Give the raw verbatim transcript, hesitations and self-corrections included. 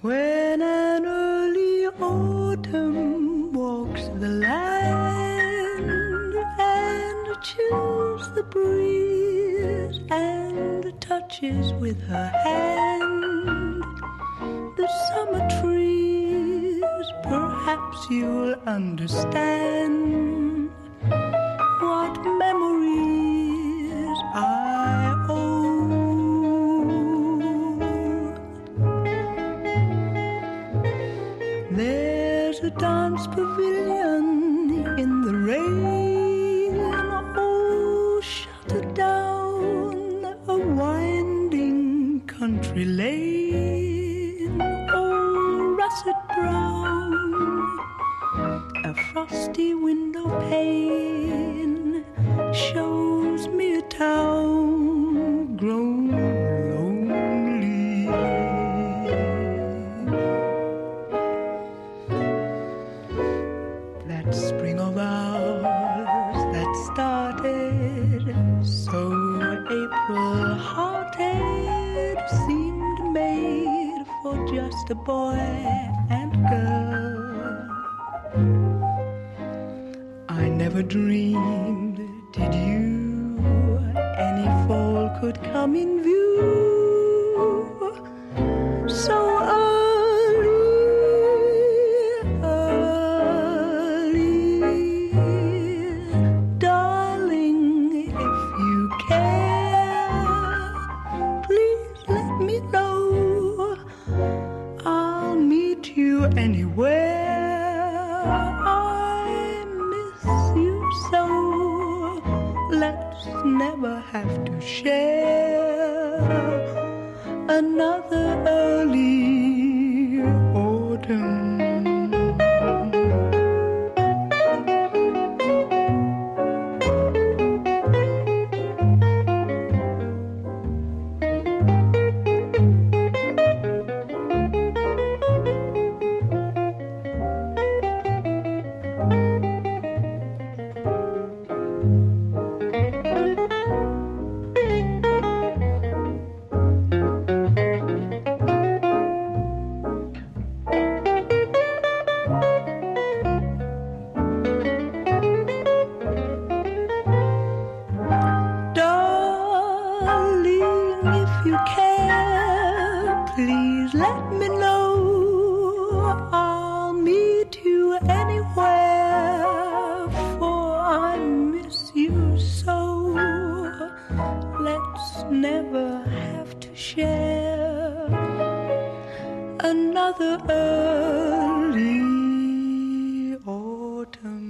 When an early autumn walks the land and chills the breeze and touches with her hand the summer trees, perhaps you'll understand what memories I owe. There's a dance pavilion in the rain, oh, shuttered down a winding country lane, oh, russet brown, a frosty window pane shows me a town grown lonely. That spring of ours that started so April-hearted seemed made for just a boy and girl. I never dreamed, did you, any fall could come in view so early, early. Darling, if you care, please let me know. I'll meet you anywhere. Let's never have to share another early autumn. Please let me know. I'll meet you anywhere, for I miss you so. Let's never have to share another early autumn.